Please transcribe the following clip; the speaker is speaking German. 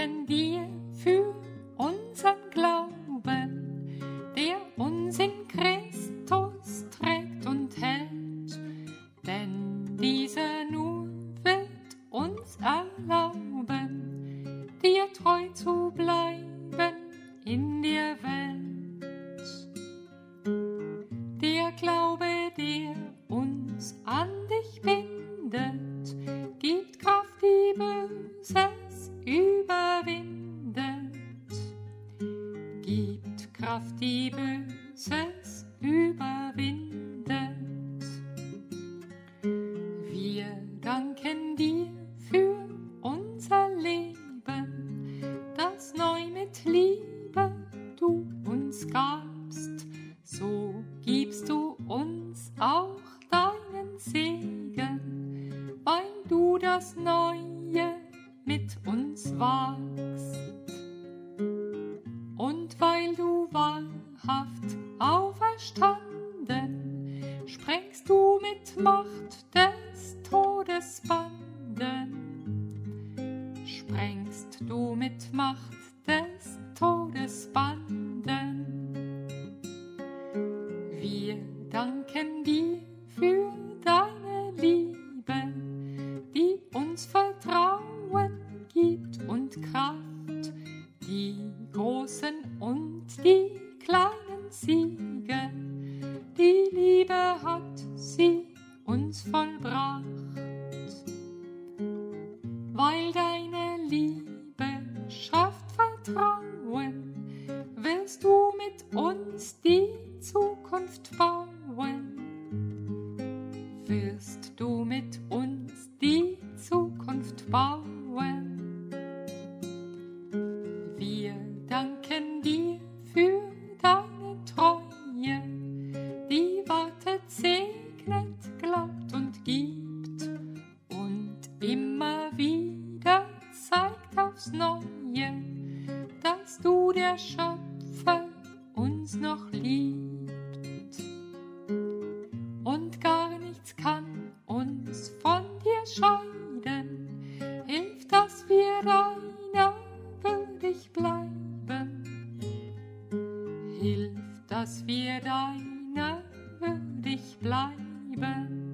danken dir für unseren Glauben, der uns in Christus trägt und hält, denn dieser nur wird uns erlauben, dir treu zu bleiben in der Welt. Der Glaube, der uns an dich bindet, gibt Kraft, die Böses überwindet. Gibt Kraft, die Böses überwindet. Wir danken dir für unser Leben, das neu mit Liebe du uns gabst. So gibst du uns auch deinen Segen, weil du das Neue mit uns wagst. Und weil du wahrhaft auferstanden, sprengst du mit Macht des Todes Banden. Sprengst du mit Macht des Todes Banden. Wir danken dir für deine Liebe, die uns Vertrauen gibt und Kraft, die großen und die kleinen Siege. Die Liebe hat sie uns vollbracht. Weil deine Liebe schafft Vertrauen, willst du mit uns die Zukunft bauen. Wirst du mit uns die Zukunft bauen. Wir danken dir für deine Treue, die wartet, segnet, glaubt und gibt und immer wieder zeigt aufs Neue, dass du, der Schöpfer, uns noch liebt. Und gar nichts kann uns von dir scheiden, hilf, dass wir deiner würdig bleiben. Hilf, dass wir deiner würdig bleiben.